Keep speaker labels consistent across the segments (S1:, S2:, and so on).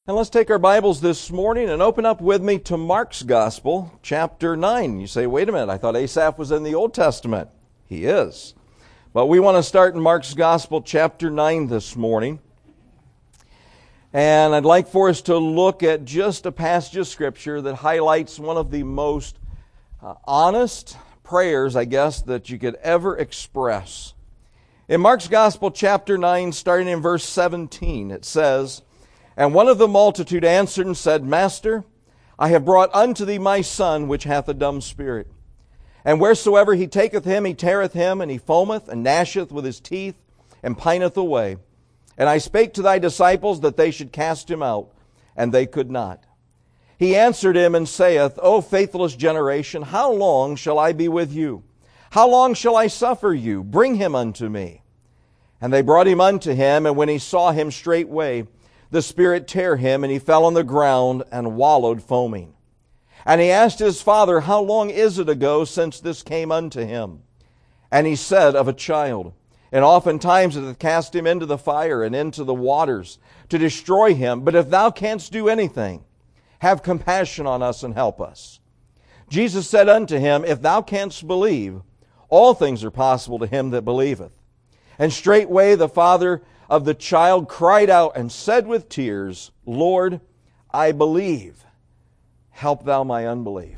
S1: And let's take our Bibles this morning and open up with me to Mark's Gospel, chapter 9. You say, wait a minute, I thought Asaph was in the Old Testament. He is. But we want to start in Mark's Gospel, chapter 9 this morning. And I'd like for us to look at just a passage of Scripture that highlights one of the most honest prayers, I guess, that you could ever express. In Mark's Gospel, chapter 9, starting in verse 17, it says, "And one of the multitude answered and said, Master, I have brought unto thee my son, which hath a dumb spirit. And wheresoever he taketh him, he teareth him, and he foameth, and gnasheth with his teeth, and pineth away. And I spake to thy disciples that they should cast him out, and they could not. He answered him and saith, O faithless generation, how long shall I be with you? How long shall I suffer you? Bring him unto me. And they brought him unto him, and when he saw him straightway, the spirit tare him, and he fell on the ground and wallowed foaming. And he asked his father, How long is it ago since this came unto him? And he said, Of a child. And oftentimes it hath cast him into the fire and into the waters to destroy him. But if thou canst do anything, have compassion on us and help us. Jesus said unto him, If thou canst believe, all things are possible to him that believeth. And straightway the father of the child cried out and said with tears, Lord, I believe. Help thou my unbelief.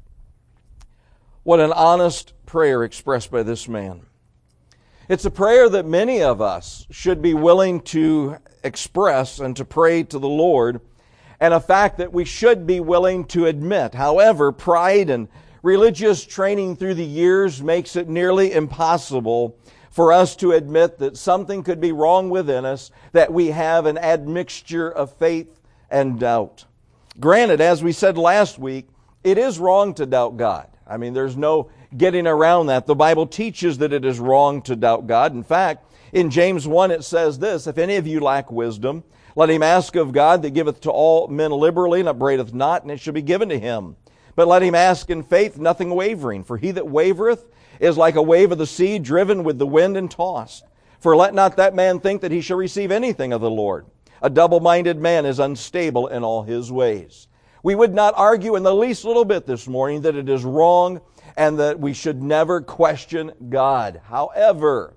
S1: What an honest prayer expressed by this man. It's a prayer that many of us should be willing to express and to pray to the Lord, and a fact that we should be willing to admit. However, pride and religious training through the years makes it nearly impossible for us to admit that something could be wrong within us, that we have an admixture of faith and doubt. Granted, as we said last week, it is wrong to doubt God. I mean, there's no getting around that. The Bible teaches that it is wrong to doubt God. In fact, in James 1 it says this, If any of you lack wisdom, let him ask of God that giveth to all men liberally and upbraideth not, and it shall be given to him. But let him ask in faith, nothing wavering. For he that wavereth is like a wave of the sea, driven with the wind and tossed. For let not that man think that he shall receive anything of the Lord. A double-minded man is unstable in all his ways. We would not argue in the least little bit this morning that it is wrong and that we should never question God. However,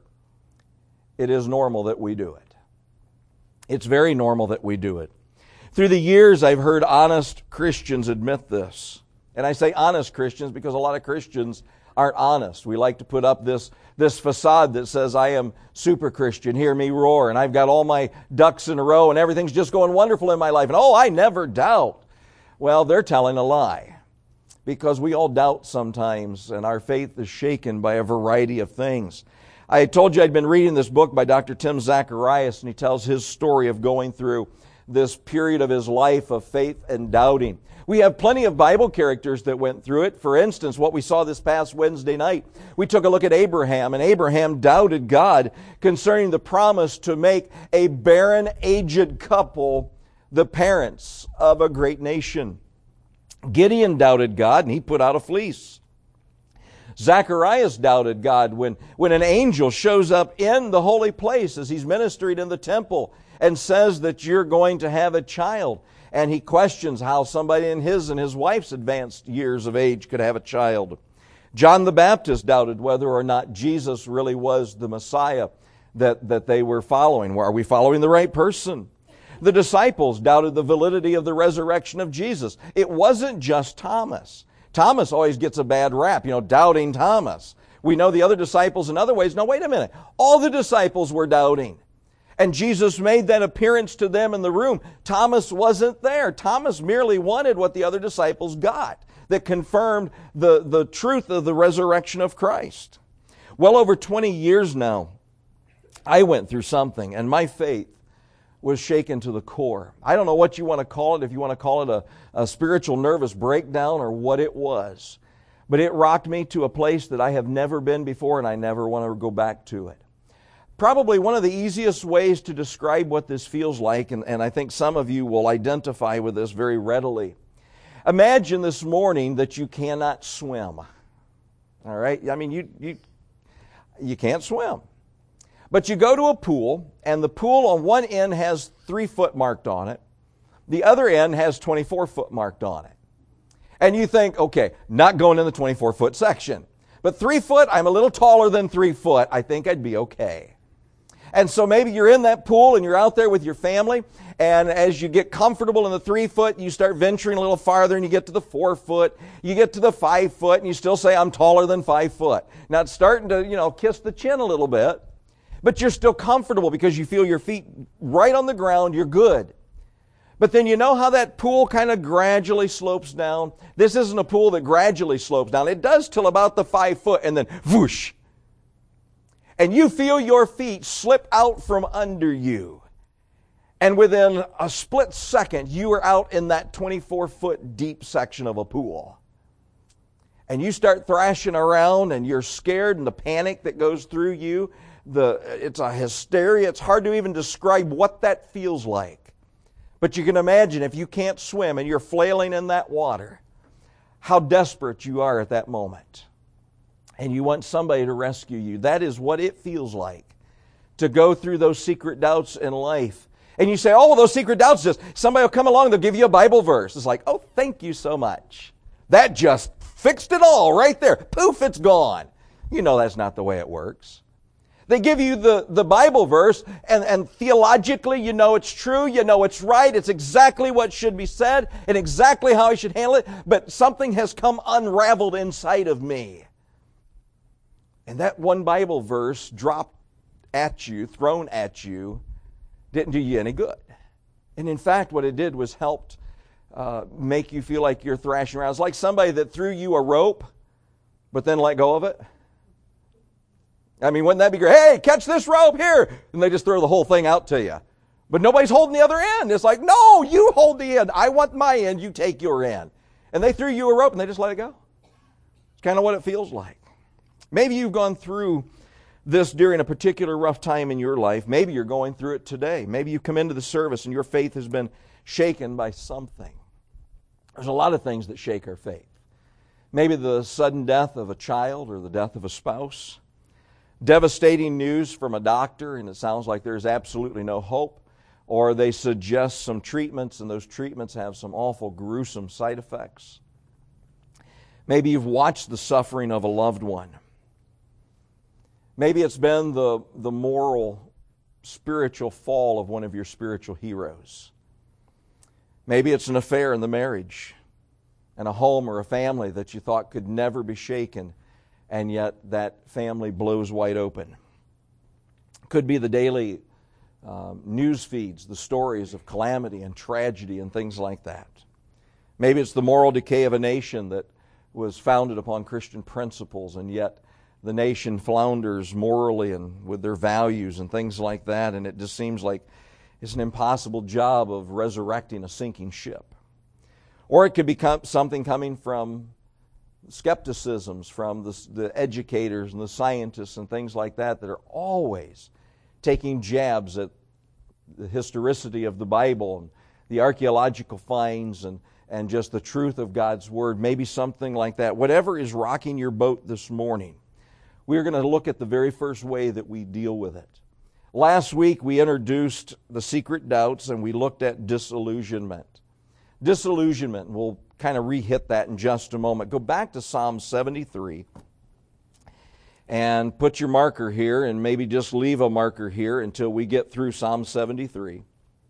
S1: it is normal that we do it. It's very normal that we do it. Through the years, I've heard honest Christians admit this. And I say honest Christians because a lot of Christians aren't honest. We like to put up this facade that says, I am super Christian, hear me roar, and I've got all my ducks in a row, and everything's just going wonderful in my life, and I never doubt. Well, they're telling a lie, because we all doubt sometimes, and our faith is shaken by a variety of things. I told you I'd been reading this book by Dr. Tim Zacharias, and he tells his story of going through this period of his life of faith and doubting. We have plenty of Bible characters that went through it. For instance, what we saw this past Wednesday night, we took a look at Abraham, and Abraham doubted God concerning the promise to make a barren, aged couple the parents of a great nation. Gideon doubted God, and he put out a fleece. Zacharias doubted God when an angel shows up in the holy place as he's ministering in the temple and says that you're going to have a child. And he questions how somebody in his and his wife's advanced years of age could have a child. John the Baptist doubted whether or not Jesus really was the Messiah that they were following. Are we following the right person? The disciples doubted the validity of the resurrection of Jesus. It wasn't just Thomas. Thomas always gets a bad rap, doubting Thomas. We know the other disciples in other ways. No, wait a minute. All the disciples were doubting. And Jesus made that appearance to them in the room. Thomas wasn't there. Thomas merely wanted what the other disciples got that confirmed the truth of the resurrection of Christ. Well over 20 years now, I went through something, and my faith was shaken to the core. I don't know what you want to call it, if you want to call it a spiritual nervous breakdown or what it was. But it rocked me to a place that I have never been before, and I never want to go back to it. Probably one of the easiest ways to describe what this feels like, and I think some of you will identify with this very readily. Imagine this morning that you cannot swim. All right? I mean, you can't swim. But you go to a pool, and the pool on one end has 3 foot marked on it. The other end has 24 foot marked on it. And you think, okay, not going in the 24-foot section. But 3 foot, I'm a little taller than 3 foot. I think I'd be okay. And so maybe you're in that pool and you're out there with your family, and as you get comfortable in the 3 foot, you start venturing a little farther and you get to the 4 foot, you get to the 5 foot, and you still say, I'm taller than 5 foot. Now it's starting to, kiss the chin a little bit, but you're still comfortable because you feel your feet right on the ground, you're good. But then you know how that pool kind of gradually slopes down? This isn't a pool that gradually slopes down. It does till about the 5 foot and then whoosh. And you feel your feet slip out from under you. And within a split second, you are out in that 24-foot deep section of a pool. And you start thrashing around and you're scared, and the panic that goes through you, it's a hysteria. It's hard to even describe what that feels like. But you can imagine if you can't swim and you're flailing in that water, how desperate you are at that moment. And you want somebody to rescue you. That is what it feels like to go through those secret doubts in life. And you say, oh, those secret doubts, just somebody will come along, they'll give you a Bible verse. It's like, oh, thank you so much. That just fixed it all right there. Poof, it's gone. You know that's not the way it works. They give you the Bible verse, and theologically you know it's true, you know it's right, it's exactly what should be said, and exactly how I should handle it, but something has come unraveled inside of me. And that one Bible verse dropped at you, thrown at you, didn't do you any good. And in fact, what it did was helped make you feel like you're thrashing around. It's like somebody that threw you a rope, but then let go of it. I mean, wouldn't that be great? Hey, catch this rope here. And they just throw the whole thing out to you. But nobody's holding the other end. It's like, no, you hold the end. I want my end. You take your end. And they threw you a rope and they just let it go. It's kind of what it feels like. Maybe you've gone through this during a particular rough time in your life. Maybe you're going through it today. Maybe you've come into the service and your faith has been shaken by something. There's a lot of things that shake our faith. Maybe the sudden death of a child or the death of a spouse. Devastating news from a doctor, and it sounds like there's absolutely no hope. Or they suggest some treatments, and those treatments have some awful, gruesome side effects. Maybe you've watched the suffering of a loved one. Maybe it's been the moral, spiritual fall of one of your spiritual heroes. Maybe it's an affair in the marriage and a home or a family that you thought could never be shaken, and yet that family blows wide open. Could be the daily news feeds, the stories of calamity and tragedy and things like that. Maybe it's the moral decay of a nation that was founded upon Christian principles, and yet the nation flounders morally and with their values and things like that, and it just seems like it's an impossible job of resurrecting a sinking ship. Or it could be something coming from skepticisms, from the educators and the scientists and things like that are always taking jabs at the historicity of the Bible and the archaeological finds and just the truth of God's Word. Maybe something like that. Whatever is rocking your boat this morning, we're going to look at the very first way that we deal with it. Last week we introduced the secret doubts and we looked at disillusionment. Disillusionment, we'll kind of re-hit that in just a moment. Go back to Psalm 73 and put your marker here, and maybe just leave a marker here until we get through Psalm 73.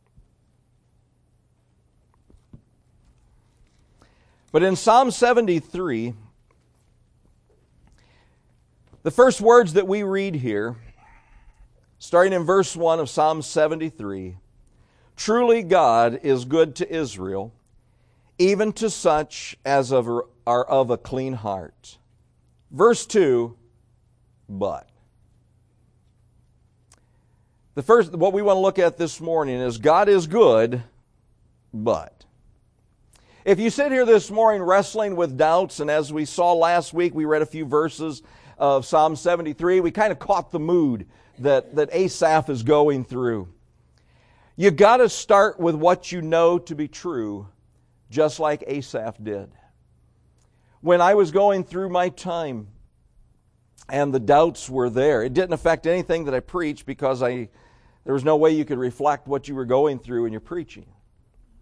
S1: But in Psalm 73, the first words that we read here, starting in verse 1 of Psalm 73, truly God is good to Israel, even to such as are of a clean heart. Verse 2, but. What we want to look at this morning is God is good, but. If you sit here this morning wrestling with doubts, and as we saw last week, we read a few verses of Psalm 73, we kind of caught the mood that Asaph is going through. You got to start with what you know to be true, just like Asaph did. When I was going through my time and the doubts were there, it didn't affect anything that I preached because there was no way you could reflect what you were going through in your preaching.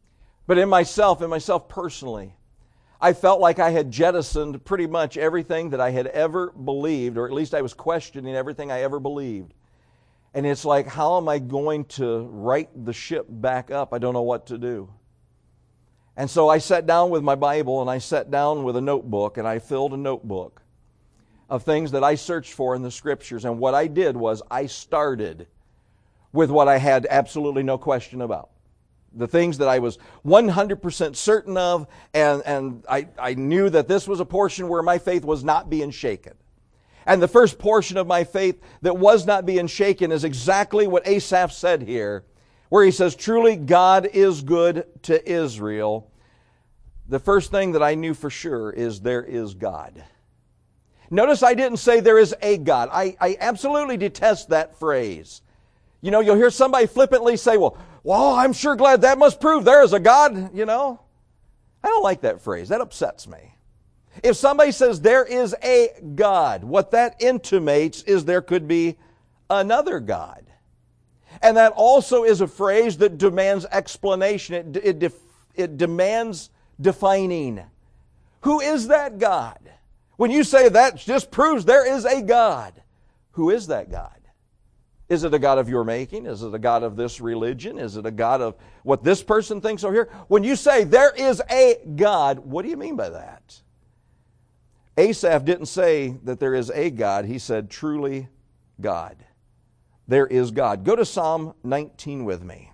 S1: But in myself personally, I felt like I had jettisoned pretty much everything that I had ever believed, or at least I was questioning everything I ever believed. And it's like, how am I going to right the ship back up? I don't know what to do. And so I sat down with my Bible, and I sat down with a notebook, and I filled a notebook of things that I searched for in the Scriptures. And what I did was I started with what I had absolutely no question about. The things that I was 100% certain of, and I knew that this was a portion where my faith was not being shaken. And the first portion of my faith that was not being shaken is exactly what Asaph said here, where he says, truly God is good to Israel. The first thing that I knew for sure is there is God. Notice I didn't say there is a God. I absolutely detest that phrase. You know, you'll hear somebody flippantly say, well, I'm sure glad that must prove there is a God, you know. I don't like that phrase. That upsets me. If somebody says there is a God, what that intimates is there could be another God. And that also is a phrase that demands explanation. It demands defining. Who is that God? When you say that just proves there is a God, who is that God? Is it a God of your making? Is it a God of this religion? Is it a God of what this person thinks over here? When you say there is a God, what do you mean by that? Asaph didn't say that there is a God. He said truly God. There is God. Go to Psalm 19 with me.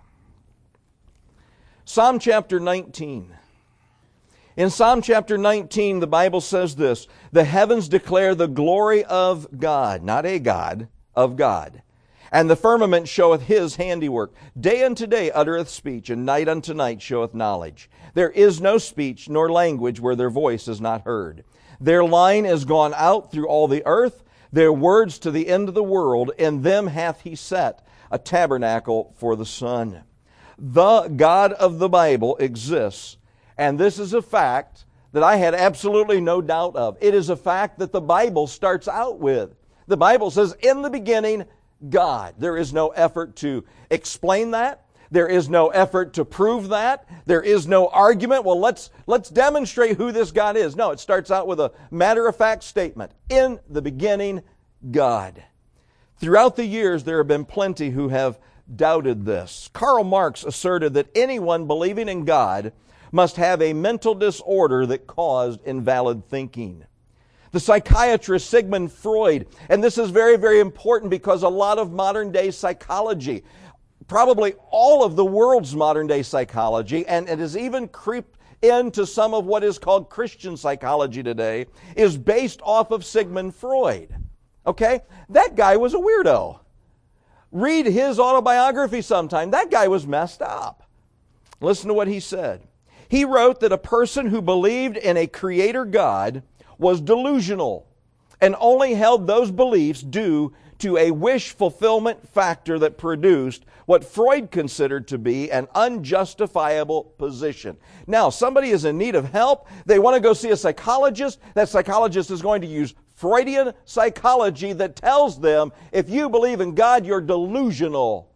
S1: Psalm chapter 19. In Psalm chapter 19, the Bible says this, the heavens declare the glory of God, not a God, of God. And the firmament showeth his handiwork. Day unto day uttereth speech, and night unto night showeth knowledge. There is no speech nor language where their voice is not heard. Their line is gone out through all the earth, their words to the end of the world. In them hath he set a tabernacle for the sun. The God of the Bible exists, and this is a fact that I had absolutely no doubt of. It is a fact that the Bible starts out with. The Bible says, in the beginning, God. There is no effort to explain that. There is no effort to prove that. There is no argument. Well, let's demonstrate who this God is. No, it starts out with a matter-of-fact statement. In the beginning, God. Throughout the years, there have been plenty who have doubted this. Karl Marx asserted that anyone believing in God must have a mental disorder that caused invalid thinking. The psychiatrist Sigmund Freud, and this is very, very important because a lot of modern day psychology, probably all of the world's modern day psychology, and it has even creeped into some of what is called Christian psychology today, is based off of Sigmund Freud. Okay? That guy was a weirdo. Read his autobiography sometime. That guy was messed up. Listen to what he said. He wrote that a person who believed in a creator God was delusional and only held those beliefs due to a wish fulfillment factor that produced what Freud considered to be an unjustifiable position. Now, somebody is in need of help. They want to go see a psychologist. That psychologist is going to use Freudian psychology that tells them, if you believe in God, you're delusional.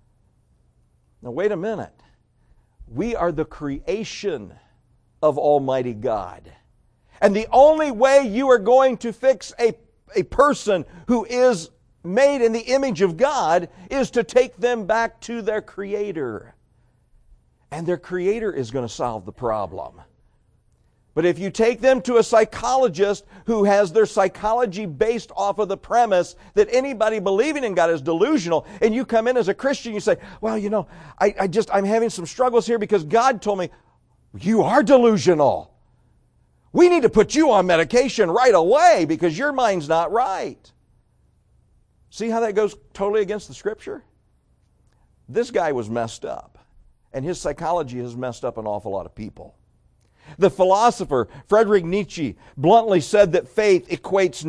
S1: Now, wait a minute. We are the creation of Almighty God. And the only way you are going to fix a person who is made in the image of God is to take them back to their Creator. And their Creator is going to solve the problem. But if you take them to a psychologist who has their psychology based off of the premise that anybody believing in God is delusional, and you come in as a Christian, you say, well, you know, I'm having some struggles here because God told me, you are delusional. We need to put you on medication right away because your mind's not right. See how that goes totally against the Scripture? This guy was messed up, and his psychology has messed up an awful lot of people. The philosopher Friedrich Nietzsche bluntly said that faith equates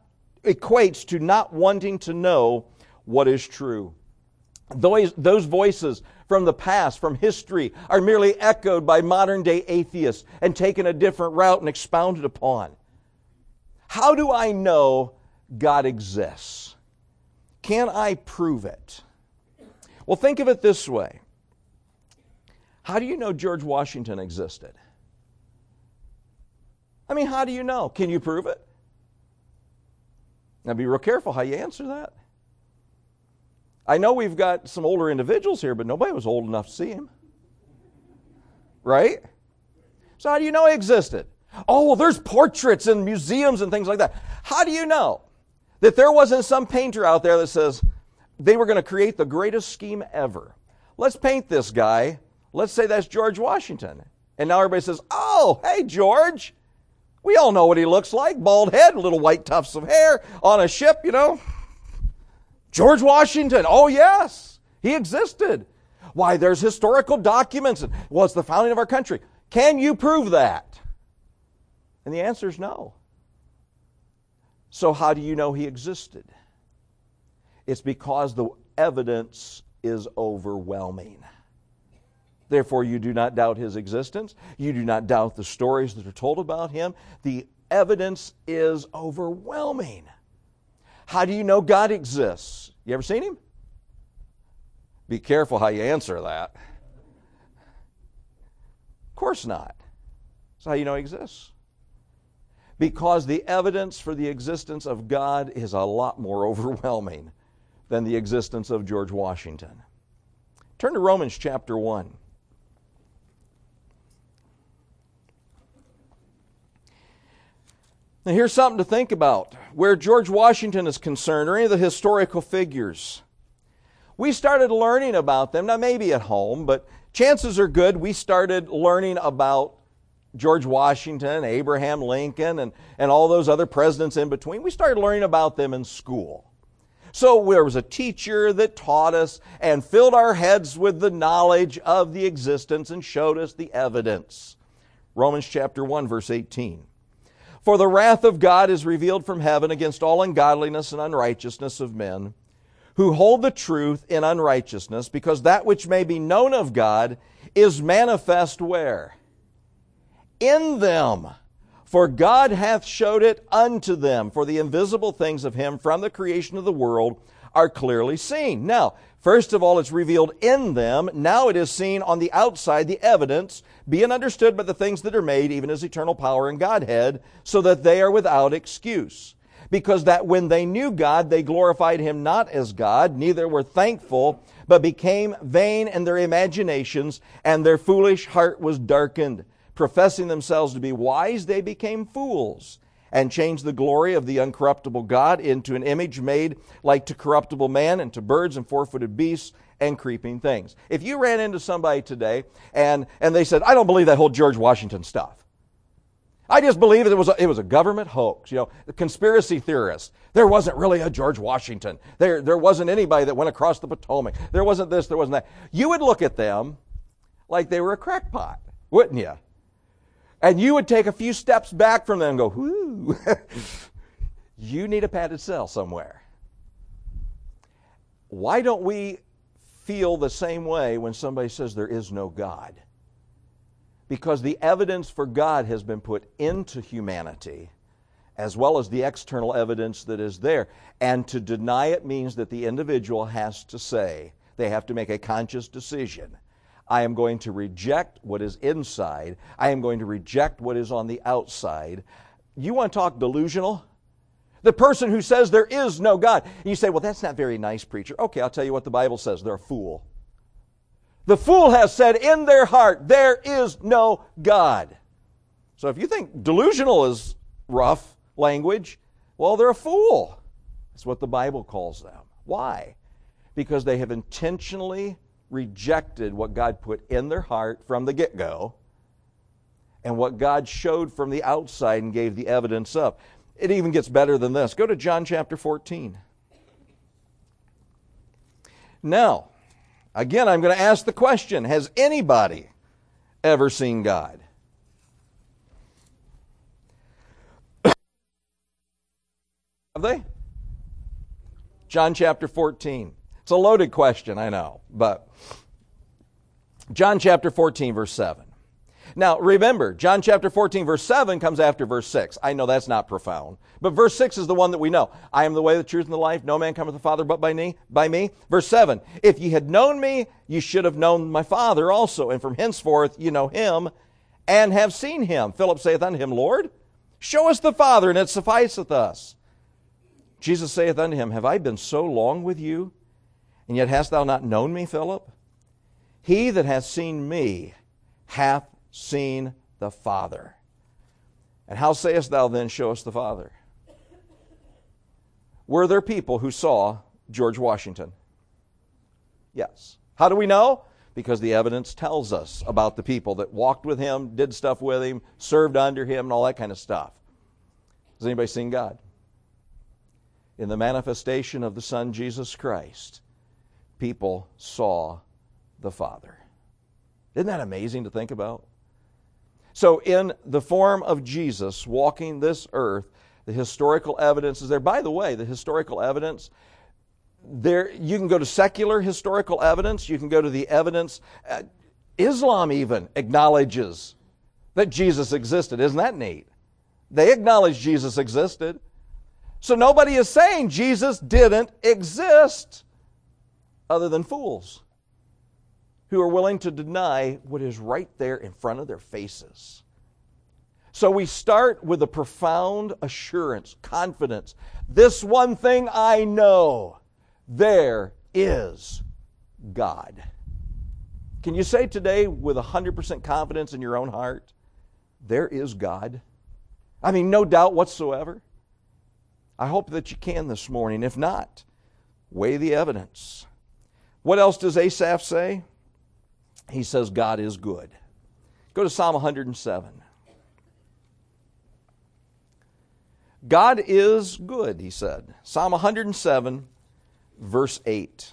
S1: to not wanting to know what is true. Those voices from the past, from history, are merely echoed by modern-day atheists and taken a different route and expounded upon. How do I know God exists? Can I prove it? Well, think of it this way. How do you know George Washington existed? I mean, how do you know? Can you prove it? Now, be real careful how you answer that. I know we've got some older individuals here, but nobody was old enough to see him. Right? So how do you know he existed? Oh, well, there's portraits in museums and things like that. How do you know that there wasn't some painter out there that says they were going to create the greatest scheme ever? Let's paint this guy. Let's say that's George Washington. And now everybody says, oh, hey, George. We all know what he looks like. Bald head, little white tufts of hair on a ship, you know. George Washington. Oh, yes, he existed. Why, there's historical documents. Well, it's the founding of our country. Can you prove that? And the answer is no. So how do you know he existed? It's because the evidence is overwhelming. Therefore, you do not doubt his existence. You do not doubt the stories that are told about him. The evidence is overwhelming. How do you know God exists? You ever seen him? Be careful how you answer that. Of course not. That's how you know he exists. Because the evidence for the existence of God is a lot more overwhelming than the existence of George Washington. Turn to Romans chapter 1. Now here's something to think about. Where George Washington is concerned, or any of the historical figures, we started learning about them, now maybe at home, but chances are good we started learning about George Washington, Abraham Lincoln, and all those other presidents in between. We started learning about them in school. So there was a teacher that taught us and filled our heads with the knowledge of the existence and showed us the evidence. Romans chapter 1, verse 18. For the wrath of God is revealed from heaven against all ungodliness and unrighteousness of men, who hold the truth in unrighteousness, because that which may be known of God is manifest where? In them. For God hath showed it unto them, for the invisible things of him from the creation of the world are clearly seen. Now, first of all, it's revealed in them. Now it is seen on the outside, the evidence, being understood by the things that are made, even as eternal power and Godhead, so that they are without excuse. Because that when they knew God, they glorified him not as God, neither were thankful, but became vain in their imaginations, and their foolish heart was darkened. Professing themselves to be wise, they became fools, and changed the glory of the uncorruptible God into an image made like to corruptible man, and to birds and four-footed beasts and creeping things. If you ran into somebody today and they said, I don't believe that whole George Washington stuff. I just believe it was a government hoax, the conspiracy theorists. There wasn't really a George Washington. There wasn't anybody that went across the Potomac. There wasn't this, there wasn't that. You would look at them like they were a crackpot, wouldn't you? And you would take a few steps back from them and go, whoo, you need a padded cell somewhere. Why don't we feel the same way when somebody says there is no God? Because the evidence for God has been put into humanity, as well as the external evidence that is there. And to deny it means that the individual has to say, they have to make a conscious decision. I am going to reject what is inside. I am going to reject what is on the outside. You want to talk delusional? The person who says there is no God. And you say, well, that's not very nice, preacher. Okay, I'll tell you what the Bible says. They're a fool. The fool has said in their heart, there is no God. So if you think delusional is rough language, well, they're a fool. That's what the Bible calls them. Why? Because they have intentionally rejected what God put in their heart from the get-go and what God showed from the outside and gave the evidence of. It even gets better than this. Go to John chapter 14. Now, again, I'm going to ask the question, has anybody ever seen God? Have they? John chapter 14. It's a loaded question, I know, but John chapter 14, verse 7. Now, remember, John chapter 14, verse 7 comes after verse 6. I know that's not profound. But verse 6 is the one that we know. I am the way, the truth, and the life. No man cometh to the Father but by me. Verse 7, if ye had known me, you should have known my Father also. And from henceforth you know him and have seen him. Philip saith unto him, Lord, show us the Father, and it sufficeth us. Jesus saith unto him, have I been so long with you, and yet hast thou not known me, Philip? He that hath seen me hath seen the Father. And how sayest thou then, show us the Father? Were there people who saw George Washington? Yes. How do we know? Because the evidence tells us about the people that walked with him, did stuff with him, served under him, and all that kind of stuff. Has anybody seen God? In the manifestation of the Son, Jesus Christ, people saw the Father. Isn't that amazing to think about? So in the form of Jesus walking this earth, the historical evidence is there. By the way, the historical evidence, there you can go to secular historical evidence, you can go to the evidence, Islam even acknowledges that Jesus existed. Isn't that neat? They acknowledge Jesus existed. So nobody is saying Jesus didn't exist other than fools who are willing to deny what is right there in front of their faces. So we start with a profound assurance, confidence. This one thing I know, there is God. Can you say today with 100% confidence in your own heart, there is God? I mean, no doubt whatsoever. I hope that you can this morning. If not, weigh the evidence. What else does Asaph say? He says God is good. Go to Psalm 107. God is good, he said. Psalm 107, verse 8.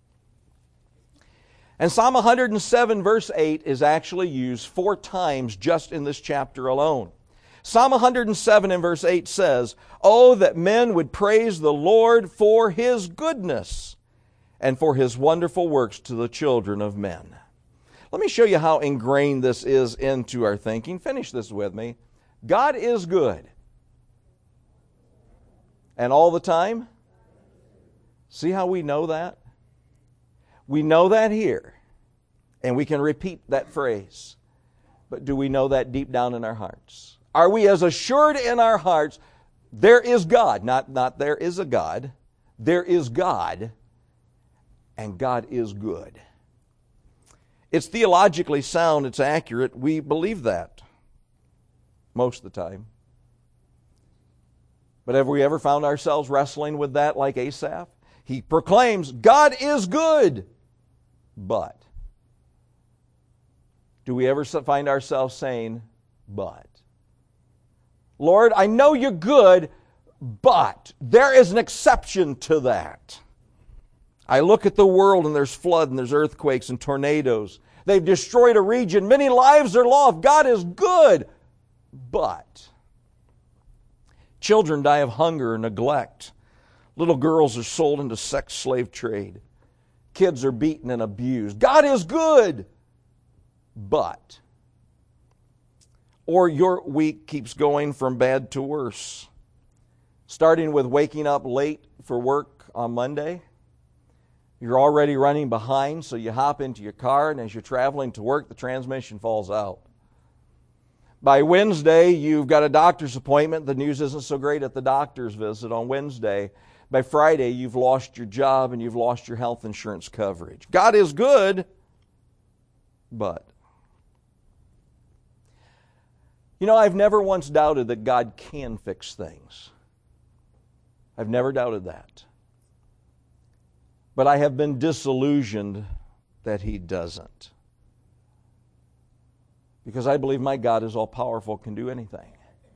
S1: And Psalm 107, verse 8 is actually used 4 times just in this chapter alone. Psalm 107 and verse 8 says, oh, that men would praise the Lord for his goodness and for his wonderful works to the children of men. Let me show you how ingrained this is into our thinking. Finish this with me. God is good. And all the time? See how we know that? We know that here. And we can repeat that phrase. But do we know that deep down in our hearts? Are we as assured in our hearts, there is God, not there is a God, there is God, and God is good. It's theologically sound, it's accurate, we believe that most of the time. But have we ever found ourselves wrestling with that like Asaph? He proclaims, God is good, but. Do we ever find ourselves saying, but? Lord, I know you're good, but there is an exception to that. I look at the world and there's flood and there's earthquakes and tornadoes. They've destroyed a region. Many lives are lost. God is good, but. Children die of hunger and neglect. Little girls are sold into sex slave trade. Kids are beaten and abused. God is good, but. Or your week keeps going from bad to worse. Starting with waking up late for work on Monday. You're already running behind, so you hop into your car, and as you're traveling to work, the transmission falls out. By Wednesday, you've got a doctor's appointment. The news isn't so great at the doctor's visit on Wednesday. By Friday, you've lost your job and you've lost your health insurance coverage. God is good, but. You know, I've never once doubted that God can fix things. I've never doubted that. But I have been disillusioned that He doesn't. Because I believe my God is all-powerful, can do anything.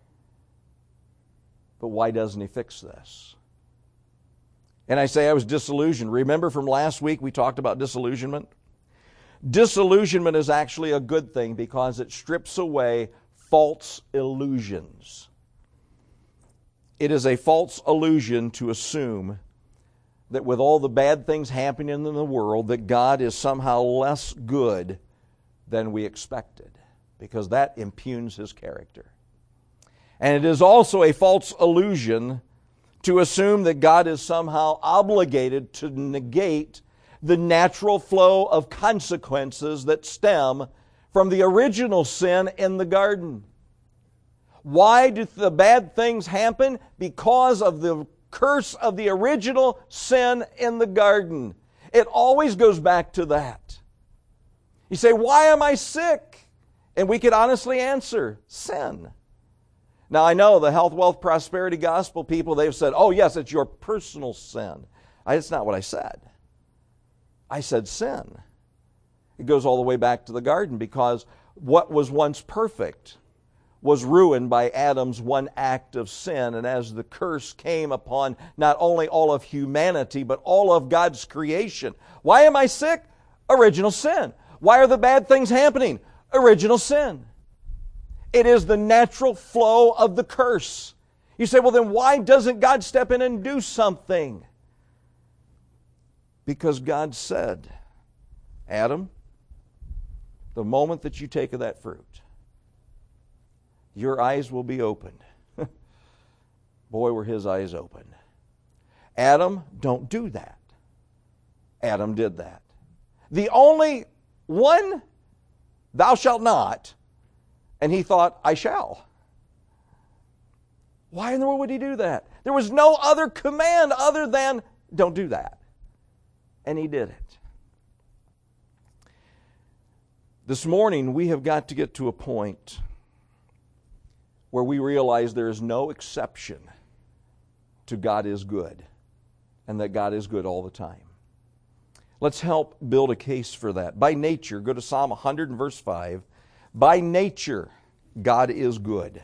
S1: But why doesn't He fix this? And I say I was disillusioned. Remember from last week we talked about disillusionment? Disillusionment is actually a good thing because it strips away false illusions. It is a false illusion to assume that with all the bad things happening in the world, that God is somehow less good than we expected. because that impugns His character. And it is also a false illusion to assume that God is somehow obligated to negate the natural flow of consequences that stem from the original sin in the garden. Why do the bad things happen? Because of the curse of the original sin in the garden. It always goes back to that. You say, why am I sick? And we could honestly answer, sin. Now I know the health, wealth, prosperity gospel people, they've said, oh yes, it's your personal sin. That's not what I said. I said sin. It goes all the way back to the garden because what was once perfect was ruined by Adam's one act of sin. And as the curse came upon not only all of humanity, but all of God's creation. Why am I sick? Original sin. Why are the bad things happening? Original sin. It is the natural flow of the curse. You say, well then why doesn't God step in and do something? Because God said, Adam, the moment that you take of that fruit, your eyes will be opened. Boy, were his eyes opened. Adam, don't do that. Adam did that. The only one, thou shalt not, and he thought, I shall. Why in the world would he do that? There was no other command other than, don't do that. And he did it. This morning, we have got to get to a point where we realize there is no exception to God is good, and that God is good all the time. Let's help build a case for that. By nature, go to Psalm 100 and verse 5. By nature, God is good.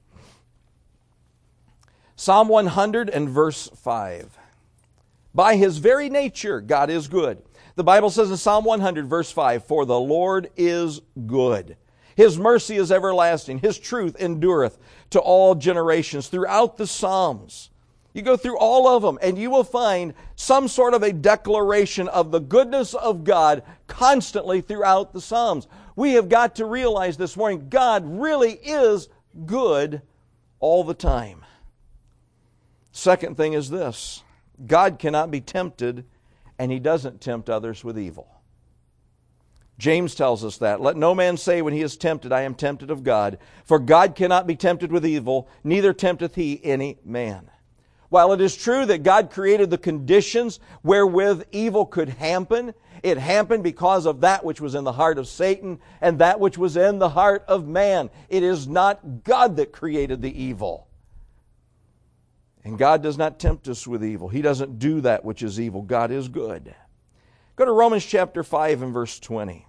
S1: Psalm 100 and verse 5. By His very nature, God is good. The Bible says in Psalm 100 verse 5, for the Lord is good. His mercy is everlasting. His truth endureth to all generations. Throughout the Psalms, you go through all of them and you will find some sort of a declaration of the goodness of God constantly throughout the Psalms. We have got to realize this morning, God really is good all the time. Second thing is this, God cannot be tempted, and He doesn't tempt others with evil. James tells us that. Let no man say when he is tempted, I am tempted of God. For God cannot be tempted with evil, neither tempteth He any man. While it is true that God created the conditions wherewith evil could happen, it happened because of that which was in the heart of Satan and that which was in the heart of man. It is not God that created the evil. And God does not tempt us with evil. He doesn't do that which is evil. God is good. Go to Romans chapter 5 and verse 20.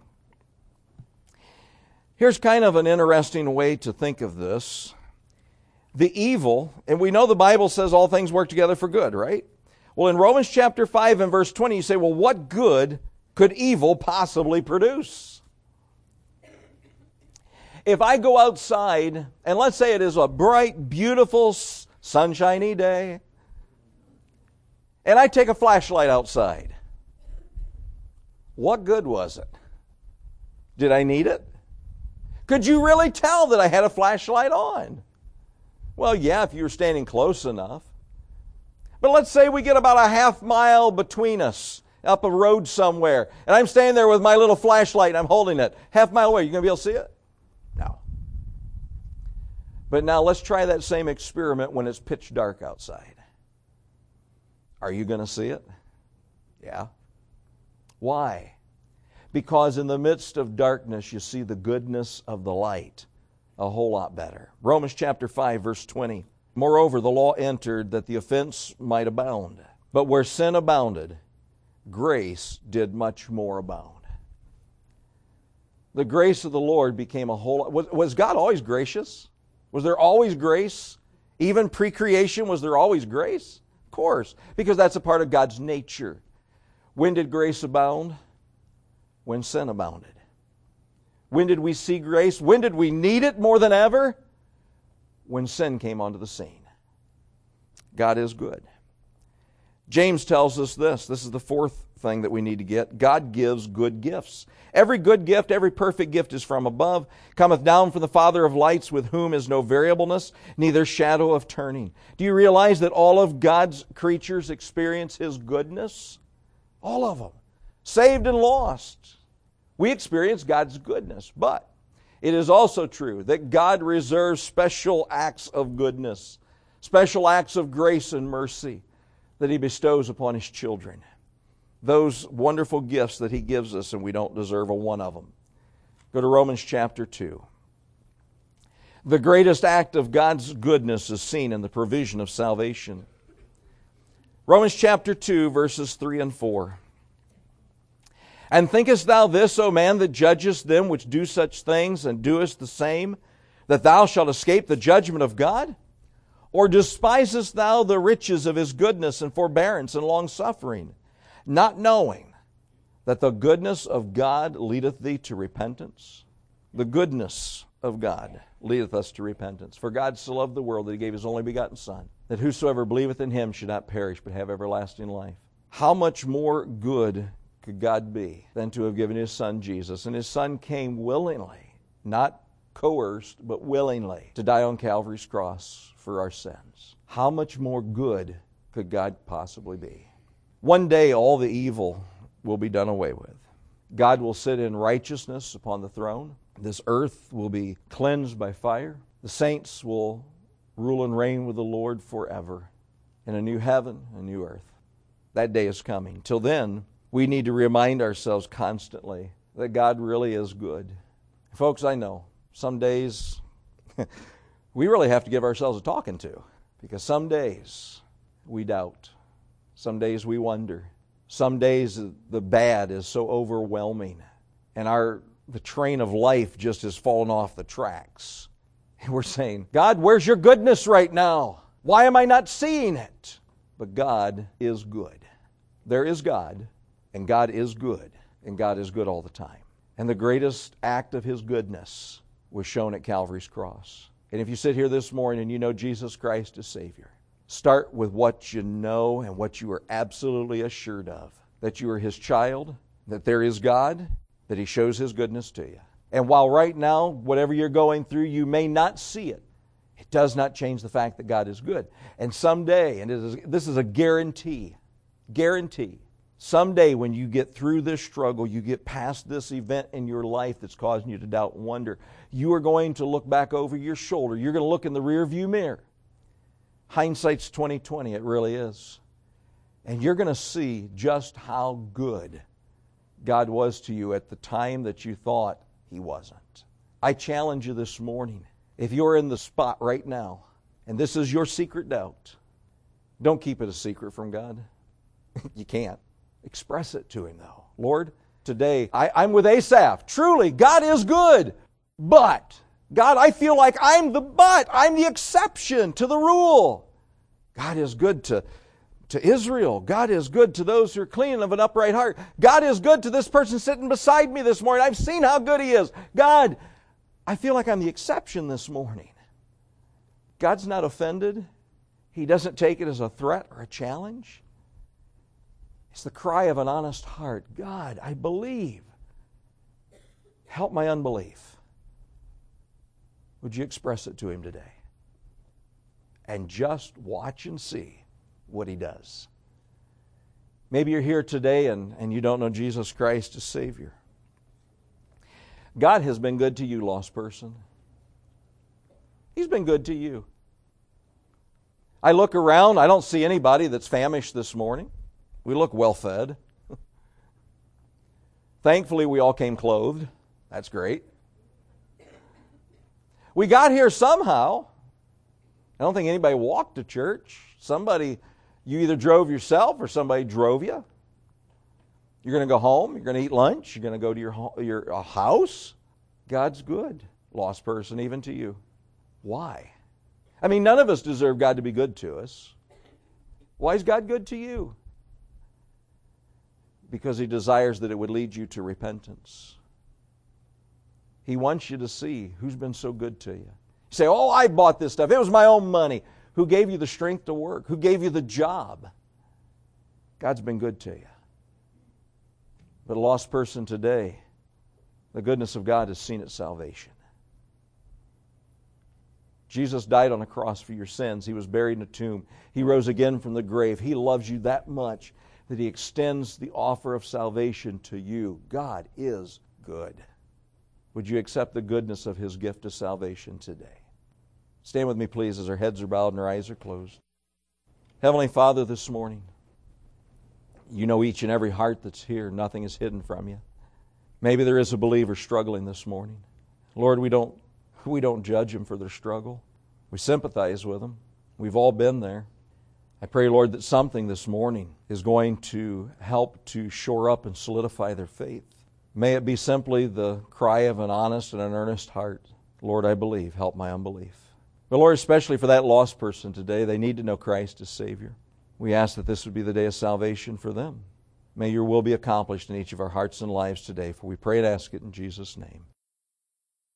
S1: Here's kind of an interesting way to think of this. The evil, and we know the Bible says all things work together for good, right? Well, in Romans chapter 5 and verse 20, you say, well, what good could evil possibly produce? If I go outside, and let's say it is a bright, beautiful, sunshiny day, and I take a flashlight outside, what good was it? Did I need it? Could you really tell that I had a flashlight on? Well, yeah, if you were standing close enough. But let's say we get about a half mile between us, up a road somewhere, and I'm standing there with my little flashlight and I'm holding it. Half mile away, you going to be able to see it? No. But now let's try that same experiment when it's pitch dark outside. Are you going to see it? Yeah. Why? Because in the midst of darkness, you see the goodness of the light a whole lot better. Romans chapter 5, verse 20. Moreover, the law entered that the offense might abound. But where sin abounded, grace did much more abound. The grace of the Lord became a whole lot. Was God always gracious? Was there always grace? Even pre-creation, was there always grace? Of course, because that's a part of God's nature. When did grace abound? When sin abounded. When did we see grace? When did we need it more than ever? When sin came onto the scene. God is good. James tells us this. This is the fourth thing that we need to get. God gives good gifts. Every good gift, every perfect gift is from above, cometh down from the Father of lights, with whom is no variableness, neither shadow of turning. Do you realize that all of God's creatures experience His goodness? All of them. Saved and lost. We experience God's goodness, but it is also true that God reserves special acts of goodness, special acts of grace and mercy that He bestows upon His children. Those wonderful gifts that He gives us, and we don't deserve a one of them. Go to Romans chapter 2. The greatest act of God's goodness is seen in the provision of salvation. Romans chapter 2, verses 3 and 4. And thinkest thou this, O man, that judgest them which do such things, and doest the same, that thou shalt escape the judgment of God? Or despisest thou the riches of His goodness and forbearance and longsuffering, not knowing that the goodness of God leadeth thee to repentance? The goodness of God leadeth us to repentance. For God so loved the world that He gave His only begotten Son, that whosoever believeth in Him should not perish but have everlasting life. How much more good could God be than to have given His Son Jesus? And His Son came willingly, not coerced, but willingly, to die on Calvary's cross for our sins. How much more good could God possibly be? One day all the evil will be done away with. God will sit in righteousness upon the throne. This earth will be cleansed by fire. The saints will rule and reign with the Lord forever in a new heaven, a new earth. That day is coming. Till then, we need to remind ourselves constantly that God really is good. Folks, I know some days we really have to give ourselves a talking to, because some days we doubt. Some days we wonder. Some days the bad is so overwhelming, and the train of life just has fallen off the tracks. And we're saying, God, where's your goodness right now? Why am I not seeing it? But God is good. There is God, and God is good, and God is good all the time. And the greatest act of His goodness was shown at Calvary's cross. And if you sit here this morning and you know Jesus Christ as Savior, start with what you know and what you are absolutely assured of. That you are His child, that there is God, that He shows His goodness to you. And while right now, whatever you're going through, you may not see it, it does not change the fact that God is good. And someday, and this is a guarantee, someday when you get through this struggle, you get past this event in your life that's causing you to doubt and wonder, you are going to look back over your shoulder. You're going to look in the rearview mirror. Hindsight's 20/20, it really is. And you're going to see just how good God was to you at the time that you thought He wasn't. I challenge you this morning, if you're in the spot right now, and this is your secret doubt, don't keep it a secret from God. You can't. Express it to Him, though. Lord, today I'm with Asaph. Truly, God is good, but God, I feel like I'm the exception to the rule. God is good to Israel. God is good to those who are clean and of an upright heart. God is good to this person sitting beside me this morning. I've seen how good He is. God, I feel like I'm the exception this morning. God's not offended. He doesn't take it as a threat or a challenge. It's the cry of an honest heart. God, I believe. Help my unbelief. Would you express it to Him today? And just watch and see what He does. Maybe you're here today and you don't know Jesus Christ as Savior. God has been good to you, lost person. He's been good to you. I look around, I don't see anybody that's famished this morning. We look well fed. Thankfully, we all came clothed. That's great. We got here somehow. I don't think anybody walked to church. You either drove yourself or somebody drove you. You're going to go home. You're going to eat lunch. You're going to go to your house. God's good, lost person, even to you. Why? I mean, none of us deserve God to be good to us. Why is God good to you? Because He desires that it would lead you to repentance. He wants you to see who's been so good to you. You say, oh, I bought this stuff. It was my own money. Who gave you the strength to work? Who gave you the job? God's been good to you. But a lost person today, the goodness of God is seen at salvation. Jesus died on a cross for your sins. He was buried in a tomb. He rose again from the grave. He loves you that much that He extends the offer of salvation to you. God is good. Would you accept the goodness of His gift of salvation today? Stand with me, please, as our heads are bowed and our eyes are closed. Heavenly Father, this morning, You know each and every heart that's here. Nothing is hidden from You. Maybe there is a believer struggling this morning. Lord, we don't judge them for their struggle. We sympathize with them. We've all been there. I pray, Lord, that something this morning is going to help to shore up and solidify their faith. May it be simply the cry of an honest and an earnest heart. Lord, I believe. Help my unbelief. But Lord, especially for that lost person today, they need to know Christ as Savior. We ask that this would be the day of salvation for them. May Your will be accomplished in each of our hearts and lives today, for we pray and ask it in Jesus' name.